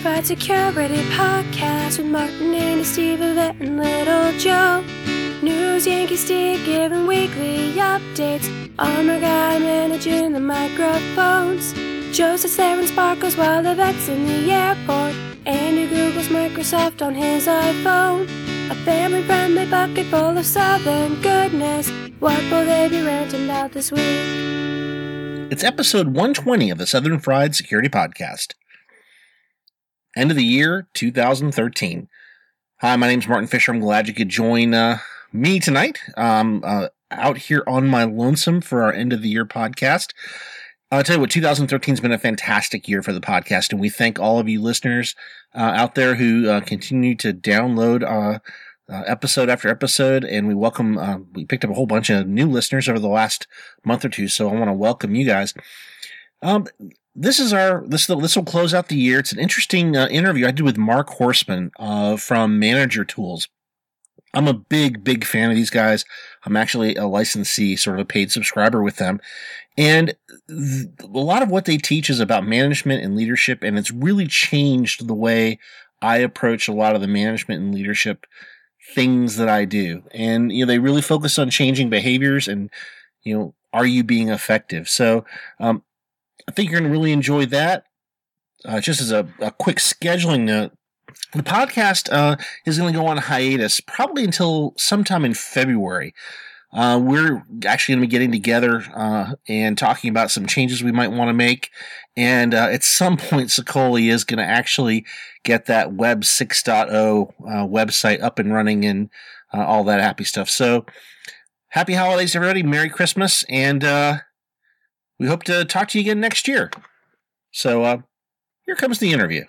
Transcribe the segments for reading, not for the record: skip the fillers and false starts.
Certified Security Podcast with Martin and Steve, Yvette and Little Joe. News Yankee Steve giving weekly updates. Armor Guy managing the microphones. Joe sits there and sparkles while Yvette's in the airport. Andy Googles Microsoft on his iPhone. A family-friendly bucket full of Southern goodness. What will they be ranting about this week? It's episode 120 of the Southern Fried Security Podcast. End of the year, 2013. Hi, my name's Martin Fisher. I'm glad you could join me tonight. Out here on my lonesome for our end of the year podcast. I'll tell you what, 2013 has been a fantastic year for the podcast, and we thank all of you listeners out there who continue to download episode after episode, and we welcome, we picked up a whole bunch of new listeners over the last month or two, so I want to welcome you guys. This will close out the year. It's an interesting interview I did with Mark Horstman from Manager Tools. I'm a big fan of these guys. I'm actually a licensee, sort of a paid subscriber with them. And a lot of what they teach is about management and leadership, and it's really changed the way I approach a lot of the management and leadership things that I do. And, they really focus on changing behaviors and, are you being effective? So, I think you're going to really enjoy that. Just as a quick scheduling note, the podcast is going to go on hiatus probably until sometime in February. We're actually going to be getting together and talking about some changes we might want to make. And at some point, Sicoli is going to actually get that Web 6.0 website up and running and all that happy stuff. So happy holidays, everybody. Merry Christmas. And we hope to talk to you again next year. So here comes the interview.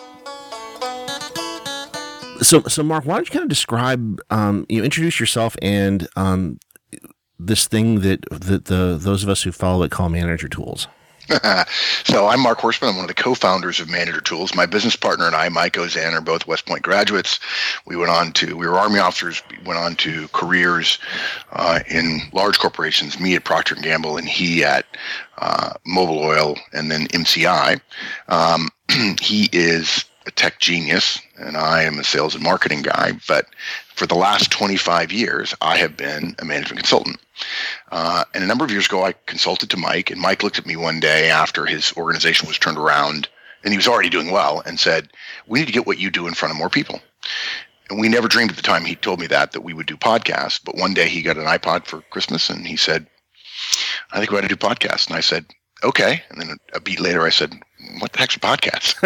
So Mark, why don't you kind of describe, introduce yourself and this thing that those of us who follow it call Manager Tools. So I'm Mark Horstman. I'm one of the co-founders of Manager Tools. My business partner and I, Mike Ozan, are both West Point graduates. We were Army officers, went on to careers in large corporations, me at Procter & Gamble and he at Mobil Oil and then MCI. He is a tech genius and I am a sales and marketing guy, but for the last 25 years, I have been a management consultant. And a number of years ago, I consulted to Mike, and Mike looked at me one day after his organization was turned around, and he was already doing well, and said, "We need to get what you do in front of more people." And we never dreamed at the time he told me that we would do podcasts. But one day he got an iPod for Christmas, and he said, "I think we ought to do podcasts." And I said, "Okay." And then a beat later, I said, "What the heck's a podcast?"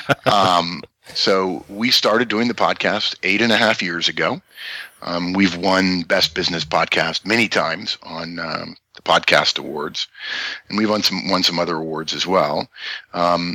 So we started doing the podcast 8.5 years ago. We've won Best Business Podcast many times on the Podcast Awards, and we've won some other awards as well. And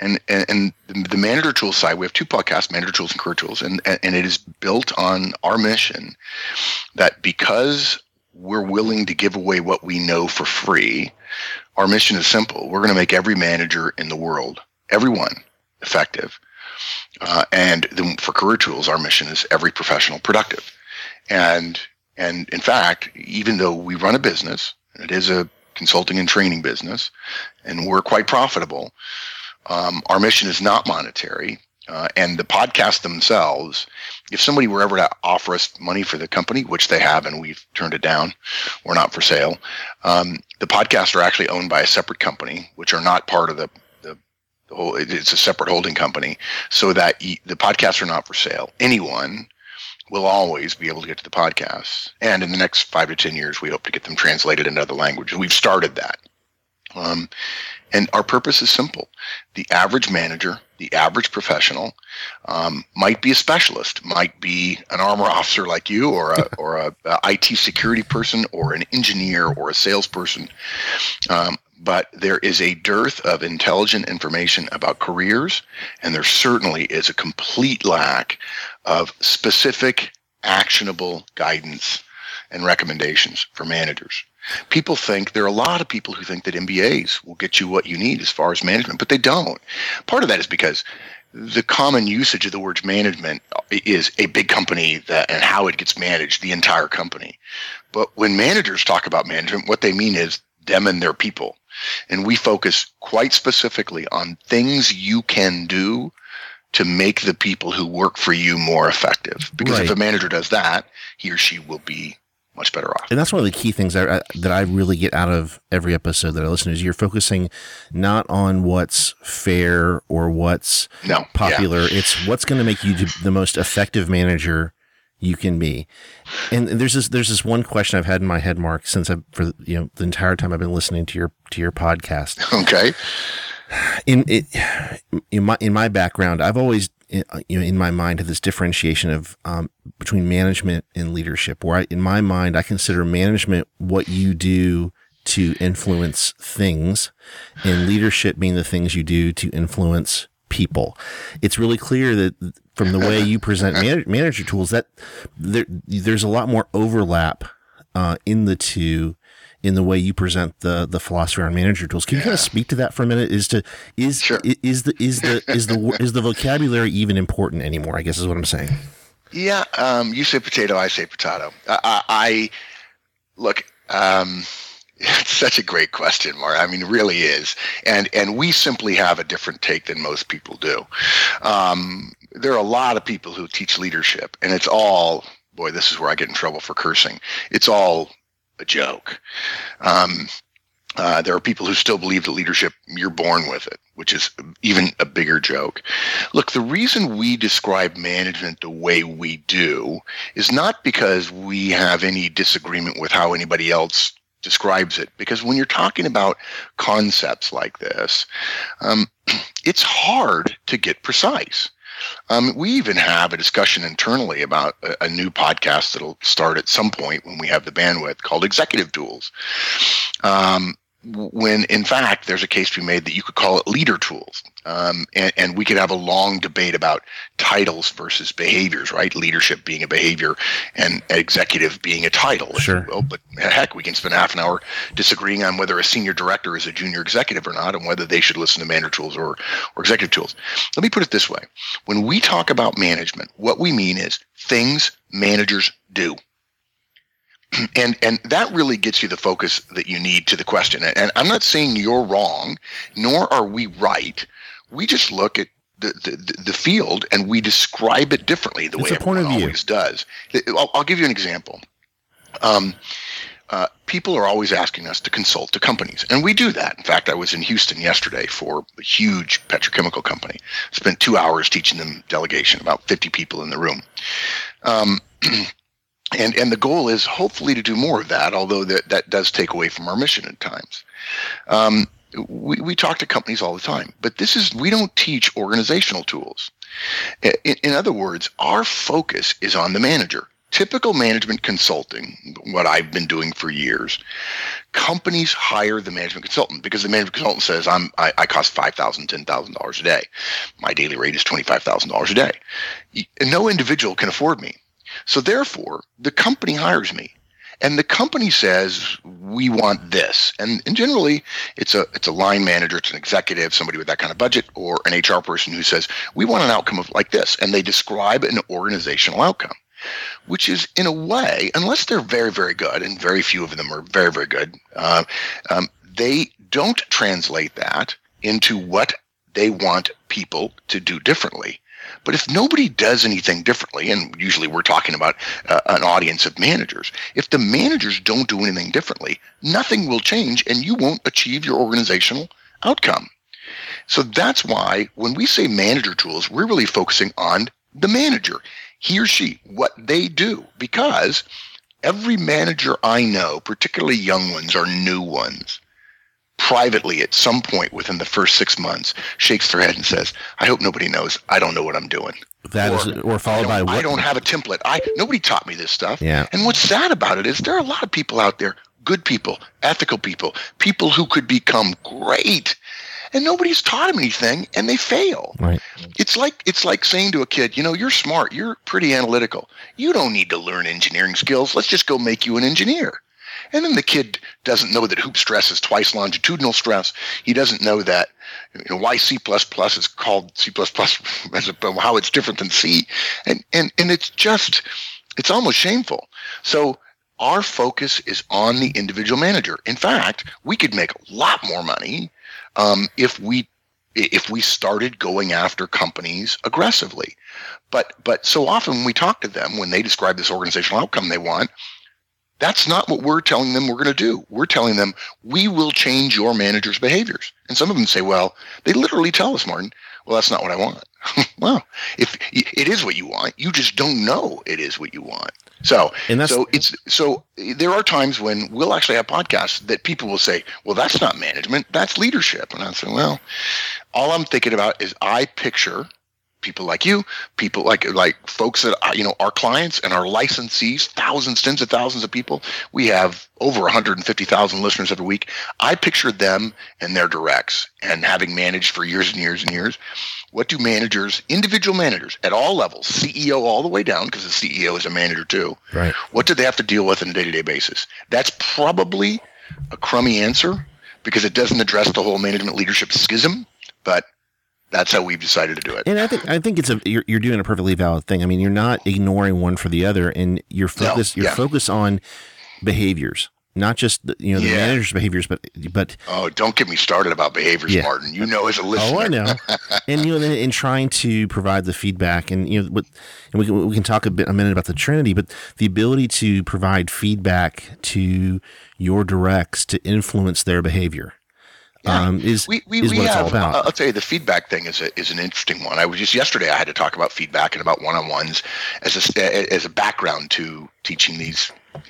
the Manager Tools side, we have two podcasts, Manager Tools and Career Tools, and it is built on our mission that because we're willing to give away what we know for free, our mission is simple. We're going to make every manager in the world, everyone, effective. And then for Career Tools, our mission is every professional productive. And in fact, even though we run a business, and it is a consulting and training business, and we're quite profitable, our mission is not monetary. And the podcasts themselves, if somebody were ever to offer us money for the company, which they have, and we've turned it down, we're not for sale. The podcasts are actually owned by a separate company, which are not part of the whole. It's a separate holding company, so that the podcasts are not for sale. Anyone will always be able to get to the podcasts, and in the next 5 to 10 years, we hope to get them translated into other languages. We've started that. And our purpose is simple. The average manager, the average professional, might be a specialist, might be an armor officer like you, or a IT security person, or an engineer, or a salesperson. But there is a dearth of intelligent information about careers, and there certainly is a complete lack of specific, actionable guidance and recommendations for managers. There are a lot of people who think that MBAs will get you what you need as far as management, but they don't. Part of that is because the common usage of the word management is a big company and how it gets managed, the entire company. But when managers talk about management, what they mean is them and their people. And we focus quite specifically on things you can do to make the people who work for you more effective. Because Right. if a manager does that, he or she will be much better off. And that's one of the key things that I really get out of every episode that I listen to is you're focusing not on what's fair or what's No, popular. It's what's going to make you the most effective manager you can be. And there's this one question I've had in my head, Mark, since the entire time I've been listening to your podcast. Okay. In my background, I've always in my mind had this differentiation of between management and leadership, where in my mind I consider management what you do to influence things, and leadership being the things you do to influence people. It's really clear that from the way you present manager tools that there's a lot more overlap in the two. In the way you present the philosophy around manager tools, can you kind of speak to that for a minute? Sure. Is the vocabulary even important anymore? I guess is what I'm saying. Yeah. You say potato, I say potato. I look. It's such a great question, Mark. I mean, it really is, and we simply have a different take than most people do. There are a lot of people who teach leadership, and it's all, boy, this is where I get in trouble for cursing. It's all a joke. There are people who still believe that leadership, you're born with it, which is even a bigger joke. Look, the reason we describe management the way we do is not because we have any disagreement with how anybody else describes it, because when you're talking about concepts like this, it's hard to get precise. We even have a discussion internally about a new podcast that'll start at some point when we have the bandwidth called Executive Tools. When in fact, there's a case to be made that you could call it leader tools. And we could have a long debate about titles versus behaviors, right? Leadership being a behavior and executive being a title, Sure. if you will. But heck, we can spend half an hour disagreeing on whether a senior director is a junior executive or not, and whether they should listen to manager tools or executive tools. Let me put it this way. When we talk about management, what we mean is things managers do. And that really gets you the focus that you need to the question. And I'm not saying you're wrong, nor are we right. We just look at the field and we describe it differently the way everyone always does. I'll give you an example. People are always asking us to consult to companies, and we do that. In fact, I was in Houston yesterday for a huge petrochemical company. Spent 2 hours teaching them delegation, about 50 people in the room. And the goal is hopefully to do more of that, although that does take away from our mission at times. We talk to companies all the time, but we don't teach organizational tools. In other words, our focus is on the manager. Typical management consulting, what I've been doing for years, companies hire the management consultant because the management consultant says, I cost $5,000, $10,000 a day. My daily rate is $25,000 a day. No individual can afford me. So therefore, the company hires me, and the company says, we want this. And generally, it's a line manager, it's an executive, somebody with that kind of budget, or an HR person who says, we want an outcome of like this. And they describe an organizational outcome, which is, in a way, unless they're very, very good, and very few of them are very, very good, they don't translate that into what they want people to do differently. But if nobody does anything differently, and usually we're talking about an audience of managers, if the managers don't do anything differently, nothing will change and you won't achieve your organizational outcome. So that's why when we say manager tools, we're really focusing on the manager, he or she, what they do, because every manager I know, particularly young ones or new ones, privately at some point within the first 6 months shakes their head and says, I hope nobody knows I don't know what I'm doing. Or followed by what? I don't have a template. Nobody taught me this stuff. Yeah. And what's sad about it is there are a lot of people out there, good people, ethical people who could become great, and nobody's taught them anything and they fail. Right. It's like saying to a kid, you're smart, you're pretty analytical. You don't need to learn engineering skills. Let's just go make you an engineer. And then the kid doesn't know that hoop stress is twice longitudinal stress. He doesn't know that why C++ is called C++, how it's different than C. And it's almost shameful. So our focus is on the individual manager. In fact, we could make a lot more money if we if we started going after companies aggressively. But so often when we talk to them, when they describe this organizational outcome they want, that's not what we're telling them we're going to do. We're telling them we will change your manager's behaviors. And some of them say, well, they literally tell us, Martin, well, that's not what I want. Well, if it is what you want, you just don't know it is what you want. So there are times when we'll actually have podcasts that people will say, well, that's not management, that's leadership. And I say, well, all I'm thinking about is I picture people like you, people like folks that, our clients and our licensees, tens of thousands of people. We have over 150,000 listeners every week. I picture them and their directs, and having managed for years and years and years. What do managers, individual managers at all levels, CEO all the way down, because the CEO is a manager too, right? What do they have to deal with on a day-to-day basis? That's probably a crummy answer because it doesn't address the whole management leadership schism, but that's how we've decided to do it. And I think you're doing a perfectly valid thing. I mean, you're not ignoring one for the other, and you're focused on behaviors, not just the manager's behaviors, but oh, don't get me started about behaviors, Martin. You know, as a listener. Oh, I know. And in trying to provide the feedback, and we can talk a minute about the Trinity, but the ability to provide feedback to your directs to influence their behavior. Is what it's all about. I'll tell you, the feedback thing is an interesting one. Yesterday I had to talk about feedback and about one-on-ones as a background to teaching these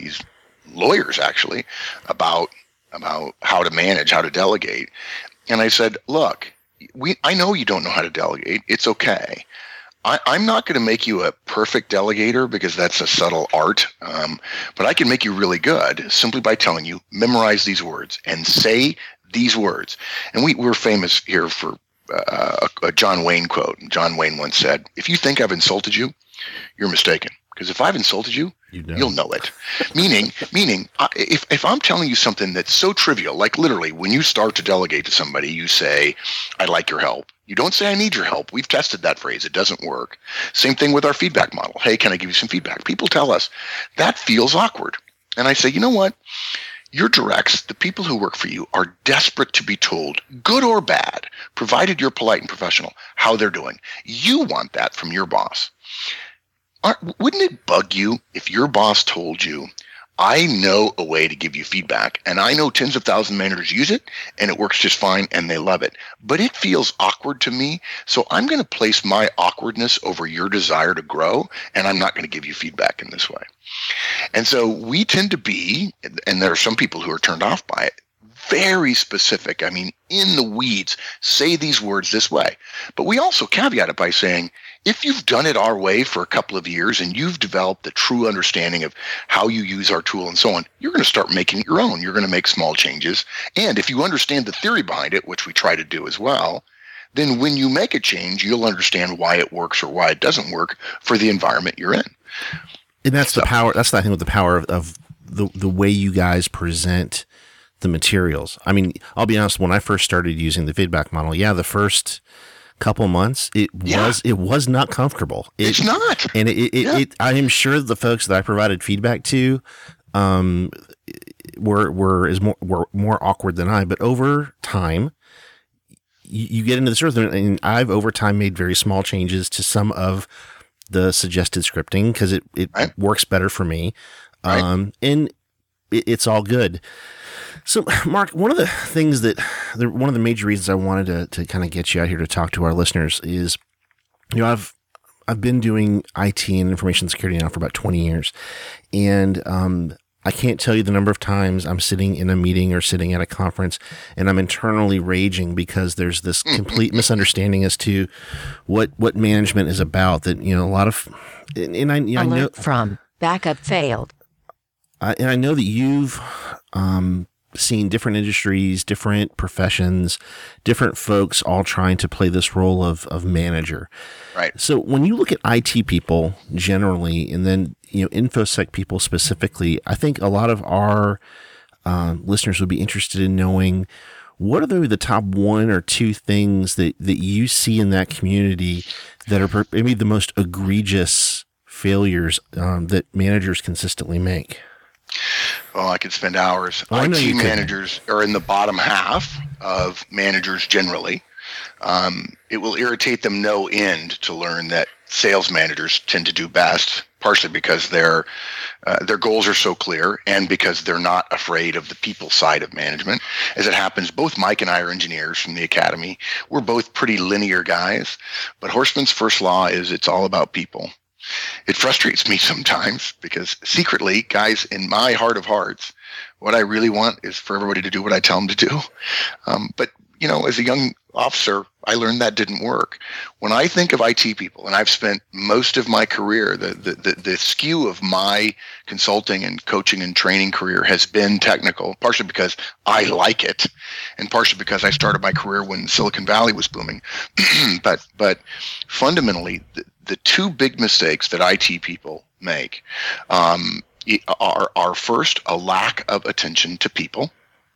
lawyers actually about how to manage, how to delegate. And I said, look, I know you don't know how to delegate. It's okay. I'm not going to make you a perfect delegator because that's a subtle art, but I can make you really good simply by telling you, memorize these words and say these words. And we're famous here for a John Wayne quote. John Wayne once said, if you think I've insulted you, you're mistaken. Because if I've insulted you, you'll know it. Meaning, if I'm telling you something that's so trivial, like literally when you start to delegate to somebody, you say, I'd like your help. You don't say, I need your help. We've tested that phrase. It doesn't work. Same thing with our feedback model. Hey, can I give you some feedback? People tell us that feels awkward. And I say, you know what? Your directs, the people who work for you, are desperate to be told, good or bad, provided you're polite and professional, how they're doing. You want that from your boss. Wouldn't it bug you if your boss told you, I know a way to give you feedback, and I know tens of thousands of managers use it, and it works just fine, and they love it. But it feels awkward to me, so I'm going to place my awkwardness over your desire to grow, and I'm not going to give you feedback in this way. And so we tend to be, and there are some people who are turned off by it, very specific. I mean, in the weeds, say these words this way. But we also caveat it by saying, if you've done it our way for a couple of years and you've developed the true understanding of how you use our tool and so on, you're going to start making it your own. You're going to make small changes. And if you understand the theory behind it, which we try to do as well, then when you make a change, you'll understand why it works or why it doesn't work for the environment you're in. And that's the power. That's, I think, what the power of the way you guys present the materials. I mean, I'll be honest, when I first started using the feedback model, the first couple months, it was not comfortable. It's not. And I am sure the folks that I provided feedback to were more awkward than I, but over time, you get into this rhythm, and I've over time made very small changes to some of the suggested scripting because it right. works better for me. Right. And it's all good. So, Mark, one of the major reasons I wanted to kind of get you out here to talk to our listeners is, I've been doing IT and information security now for about 20 years, and I can't tell you the number of times I'm sitting in a meeting or sitting at a conference and I'm internally raging because there's this complete misunderstanding as to what management is about. That a lot of and I know from backup failed. And I know that you've seen different industries, different professions, different folks all trying to play this role of manager. Right. So when you look at IT people generally, and then InfoSec people specifically, I think a lot of our listeners would be interested in knowing what are the top one or two things that you see in that community that are maybe the most egregious failures that managers consistently make. Oh, I could spend hours. IT managers are in the bottom half of managers generally. It will irritate them no end to learn that sales managers tend to do best, partially because their goals are so clear and because they're not afraid of the people side of management. As it happens, both Mike and I are engineers from the academy. We're both pretty linear guys, but Horstman's first law is it's all about people. It frustrates me sometimes because secretly, guys, in my heart of hearts, what I really want is for everybody to do what I tell them to do. But as a young officer, I learned that didn't work. When I think of IT people, and I've spent most of my career, the skew of my consulting and coaching and training career has been technical, partially because I like it, and partially because I started my career when Silicon Valley was booming. but fundamentally, the two big mistakes that IT people make are first, a lack of attention to people.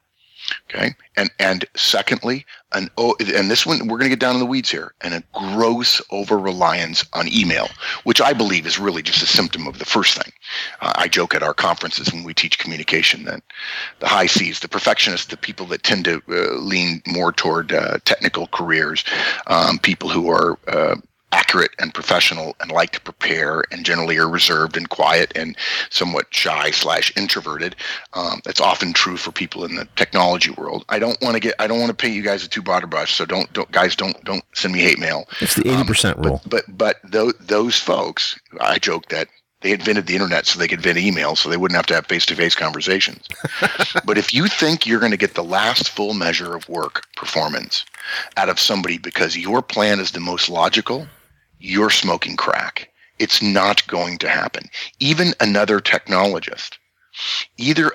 Okay. And secondly, and this one, we're going to get down in the weeds here, and a gross over-reliance on email, which I believe is really just a symptom of the first thing. I joke at our conferences when we teach communication that the high C's, the perfectionists, the people that tend to lean more toward technical careers, people who are accurate and professional and like to prepare and generally are reserved and quiet and somewhat shy / introverted. That's often true for people in the technology world. I don't want to paint you guys a too broad a brush. So don't send me hate mail. It's the 80% rule. But those folks, I joke that they invented the internet so they could invent email so they wouldn't have to have face-to-face conversations. But if you think you're going to get the last full measure of work performance out of somebody because your plan is the most logical, you're smoking crack. It's not going to happen. Even another technologist, even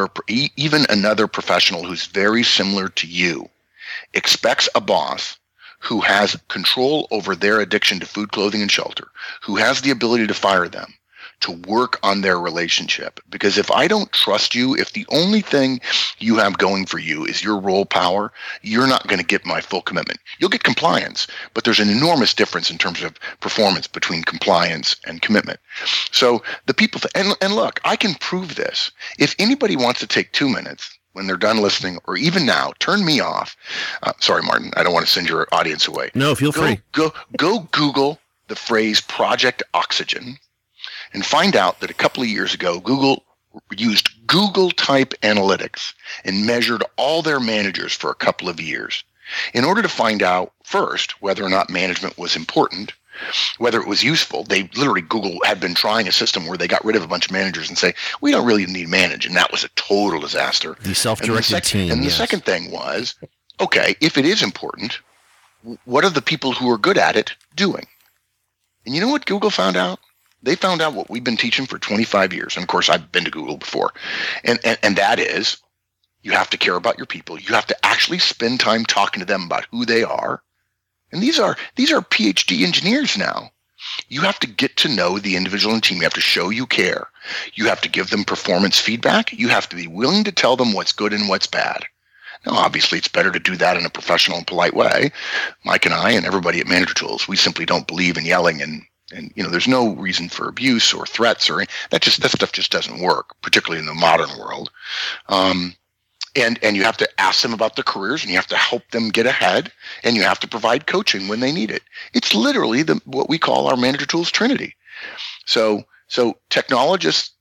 another professional who's very similar to you, expects a boss who has control over their addiction to food, clothing, and shelter, who has the ability to fire them, to work on their relationship. Because if I don't trust you, if the only thing you have going for you is your role power, you're not going to get my full commitment. You'll get compliance, but there's an enormous difference in terms of performance between compliance and commitment. So the people, and look, I can prove this. If anybody wants to take 2 minutes when they're done listening, or even now, turn me off. Sorry, Martin, I don't want to send your audience away. No, feel free. Go Google the phrase Project Oxygen, and find out that a couple of years ago, Google used Google type analytics and measured all their managers for a couple of years in order to find out first whether or not management was important, whether it was useful. Google had been trying a system where they got rid of a bunch of managers and say, we don't really need manage. And that was a total disaster. The self-directed team. And the second thing was, okay, if it is important, what are the people who are good at it doing? And you know what Google found out? They found out what we've been teaching for 25 years. And of course, I've been to Google before. And that is, you have to care about your people. You have to actually spend time talking to them about who they are. And these are PhD engineers now. You have to get to know the individual and team. You have to show you care. You have to give them performance feedback. You have to be willing to tell them what's good and what's bad. Now, obviously, it's better to do that in a professional and polite way. Mike and I and everybody at Manager Tools, we simply don't believe in yelling and there's no reason for abuse or threats or that stuff just doesn't work, particularly in the modern world. And you have to ask them about their careers, and you have to help them get ahead, and you have to provide coaching when they need it. It's literally what we call our Manager Tools Trinity. So technologists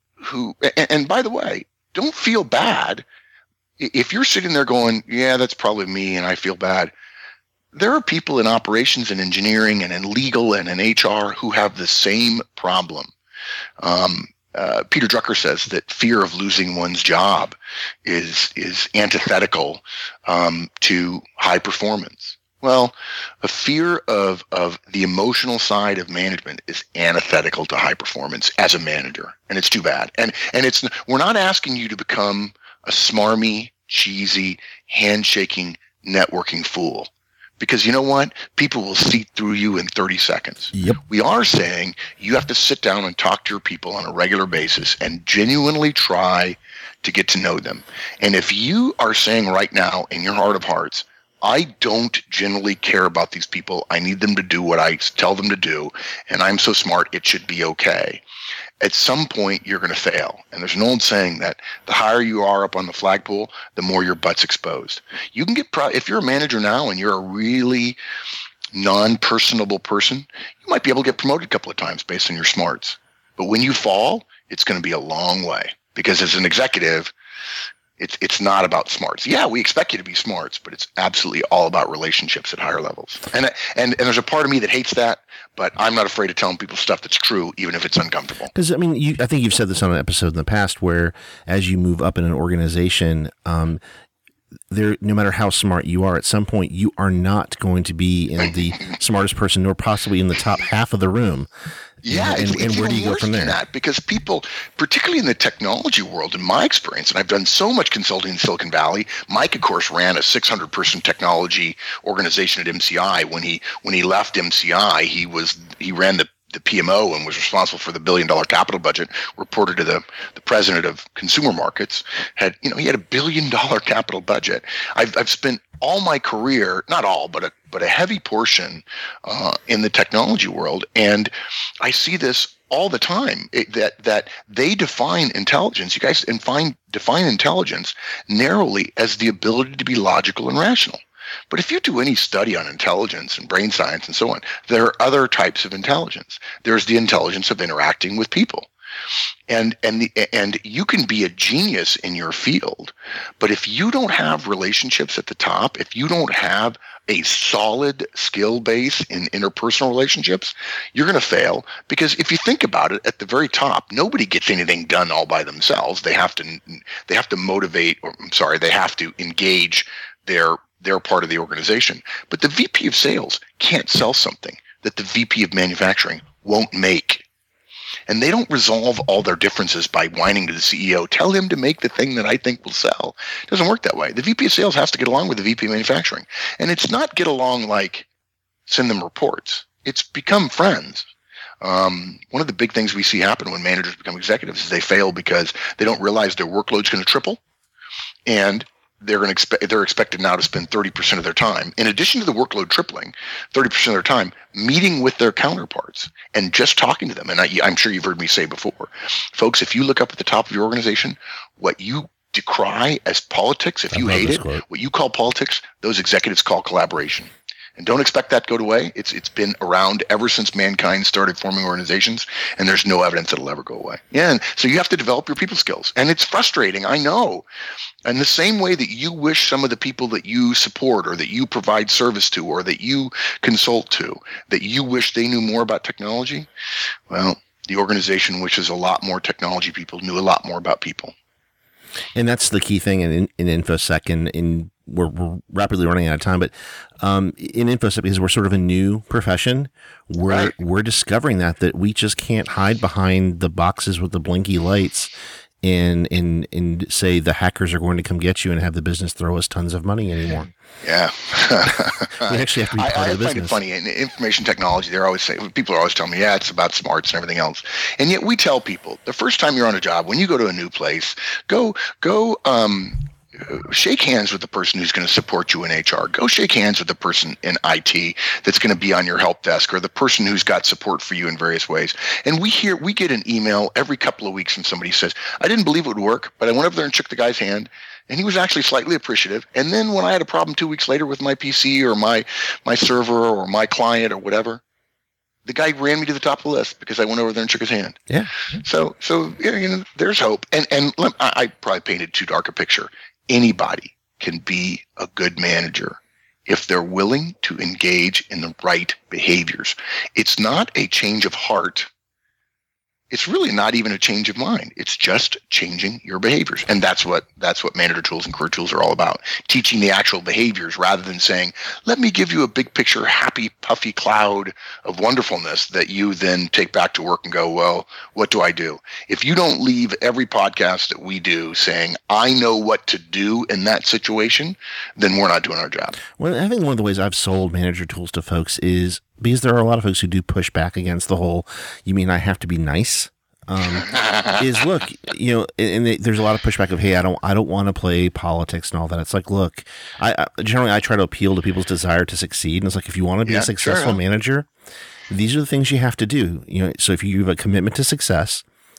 and by the way, don't feel bad if you're sitting there going, yeah, that's probably me, and I feel bad. There are people in operations and engineering and in legal and in HR who have the same problem. Peter Drucker says that fear of losing one's job is antithetical to high performance. Well, a fear of the emotional side of management is antithetical to high performance as a manager, and it's too bad. And we're not asking you to become a smarmy, cheesy, handshaking, networking fool. Because you know what? People will see through you in 30 seconds. Yep. We are saying you have to sit down and talk to your people on a regular basis and genuinely try to get to know them. And if you are saying right now in your heart of hearts, I don't generally care about these people. I need them to do what I tell them to do. And I'm so smart, it should be okay. at some point you're going to fail. And there's an old saying that the higher you are up on the flagpole, the more your butt's exposed. You can get if you're a manager now and you're a really non-personable person, you might be able to get promoted a couple of times based on your smarts. But when you fall, it's going to be a long way, because as an executive, it's not about smarts. Yeah, we expect you to be smarts, but it's absolutely all about relationships at higher levels. And there's a part of me that hates that, but I'm not afraid of telling people stuff that's true, even if it's uncomfortable. Because, I mean, I think you've said this on an episode in the past where as you move up in an organization, no matter how smart you are, at some point you are not going to be in the smartest person, nor possibly in the top half of the room. Yeah, and where do you go from there? That, because people, particularly in the technology world, in my experience, and I've done so much consulting in Silicon Valley. Mike, of course, ran a 600-person technology organization at MCI. When he left MCI, he ran the PMO and was responsible for the $1 billion capital budget. Reported to the president of consumer markets. He had $1 billion capital budget. I've spent all my career, not all, but a heavy portion in the technology world, and I see this all the time. That they define intelligence. You guys define intelligence narrowly as the ability to be logical and rational. But if you do any study on intelligence and brain science and so on, there are other types of intelligence. There's the intelligence of interacting with people. And you can be a genius in your field, but if you don't have relationships at the top, if you don't have a solid skill base in interpersonal relationships, you're going to fail. Because if you think about it, at the very top, nobody gets anything done all by themselves. They have to motivate, they have to engage their part of the organization. But the VP of sales can't sell something that the VP of manufacturing won't make. And they don't resolve all their differences by whining to the CEO, tell him to make the thing that I think will sell. It doesn't work that way. The VP of sales has to get along with the VP of manufacturing. And it's not get along like send them reports. It's become friends. One of the big things we see happen when managers become executives is they fail because they don't realize their workload's going to triple. And they're expected now to spend 30% of their time, in addition to the workload tripling, 30% of their time meeting with their counterparts and just talking to them. And I'm sure you've heard me say before, folks, if you look up at the top of your organization, what you decry as politics, if you hate it, what you call politics, those executives call collaboration. And don't expect that to go away. It's been around ever since mankind started forming organizations, and there's no evidence it'll ever go away. Yeah, and so you have to develop your people skills. And it's frustrating, I know. And the same way that you wish some of the people that you support or that you provide service to or that you consult to, that you wish they knew more about technology, well, the organization wishes a lot more technology people knew a lot more about people. And that's the key thing in InfoSec, and we're rapidly running out of time, but in InfoSec, because we're sort of a new profession, we're discovering that we just can't hide behind the boxes with the blinky lights and say the hackers are going to come get you and have the business throw us tons of money anymore. Yeah. We actually have to be part of the business. I find it funny. In information technology, people are always telling me, it's about smarts and everything else. And yet we tell people the first time you're on a job, when you go to a new place, go shake hands with the person who's going to support you in HR. Go shake hands with the person in IT that's going to be on your help desk, or the person who's got support for you in various ways. And we get an email every couple of weeks from somebody who says, I didn't believe it would work, but I went over there and shook the guy's hand, and he was actually slightly appreciative. And then when I had a problem 2 weeks later with my PC or my server or my client or whatever, the guy ran me to the top of the list because I went over there and shook his hand. Yeah. So there's hope. And I probably painted too dark a picture. Anybody can be a good manager if they're willing to engage in the right behaviors. It's not a change of heart. It's really not even a change of mind. It's just changing your behaviors. And that's what manager tools and career tools are all about. Teaching the actual behaviors rather than saying, let me give you a big picture, happy, puffy cloud of wonderfulness that you then take back to work and go, well, what do I do? If you don't leave every podcast that we do saying, I know what to do in that situation, then we're not doing our job. Well, I think one of the ways I've sold manager tools to folks is because there are a lot of folks who do push back against the whole, you mean I have to be nice? Is look, and there's a lot of pushback of, hey, I don't want to play politics and all that. It's like, look, I generally try to appeal to people's desire to succeed, and it's like, if you want to be a successful manager, these are the things you have to do. So if you have a commitment to success,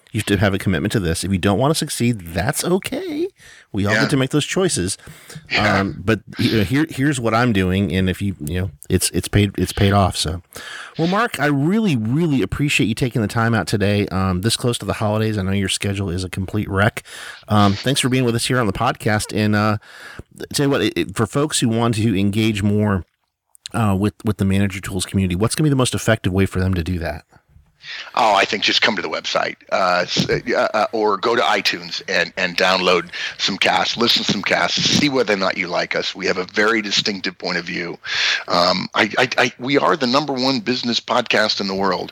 You have to have a commitment to this. If you don't want to succeed, that's okay. We all get to make those choices. Yeah. But here's what I'm doing, and if it's paid off. So, well, Mark, I really, really appreciate you taking the time out today. This close to the holidays, I know your schedule is a complete wreck. Thanks for being with us here on the podcast. And tell you what, for folks who want to engage more with the Manager Tools community, what's going to be the most effective way for them to do that? Oh, I think just come to the website or go to iTunes and download some casts, listen to some casts, see whether or not you like us. We have a very distinctive point of view. We are the number one business podcast in the world.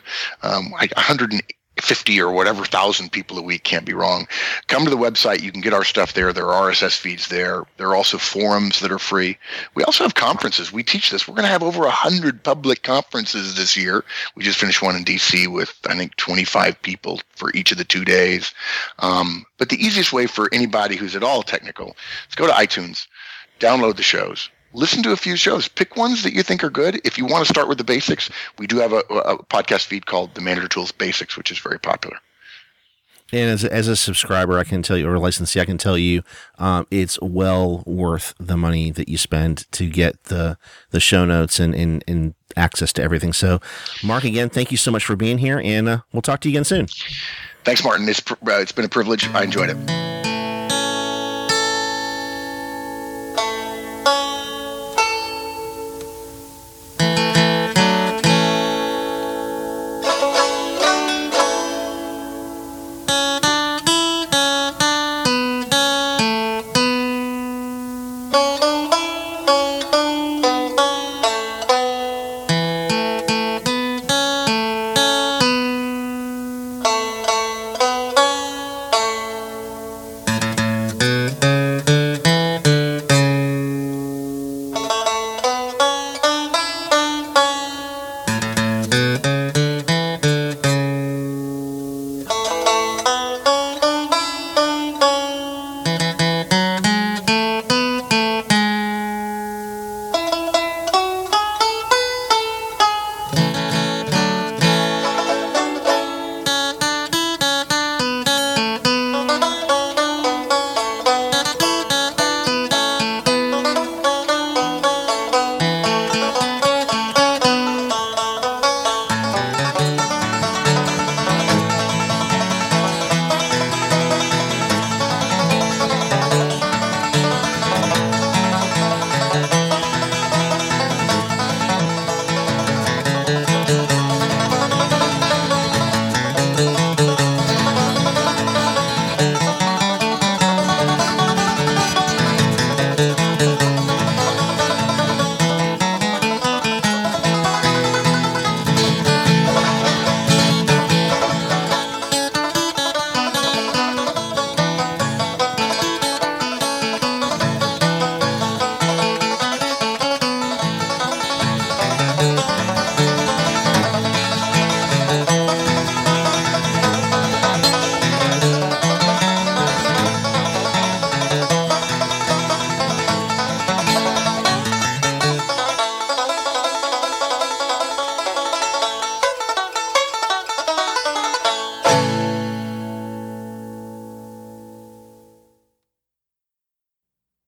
150 or whatever thousand people a week, can't be wrong. Come to the website. You can get our stuff there. There are RSS feeds there. There are also forums that are free. We also have conferences. We teach this. We're going to have over 100 public conferences this year. We just finished one in DC with, I think, 25 people for each of the 2 days. But the easiest way for anybody who's at all technical is go to iTunes, download the shows. Listen to a few shows. Pick ones that you think are good. If you want to start with the basics, we do have a podcast feed called The Manager Tools Basics, which is very popular. And as a subscriber, I can tell you, or a licensee, I can tell you, it's well worth the money that you spend to get the show notes and access to everything. So, Mark, again, thank you so much for being here, and we'll talk to you again soon. Thanks, Martin. It's been a privilege. I enjoyed it.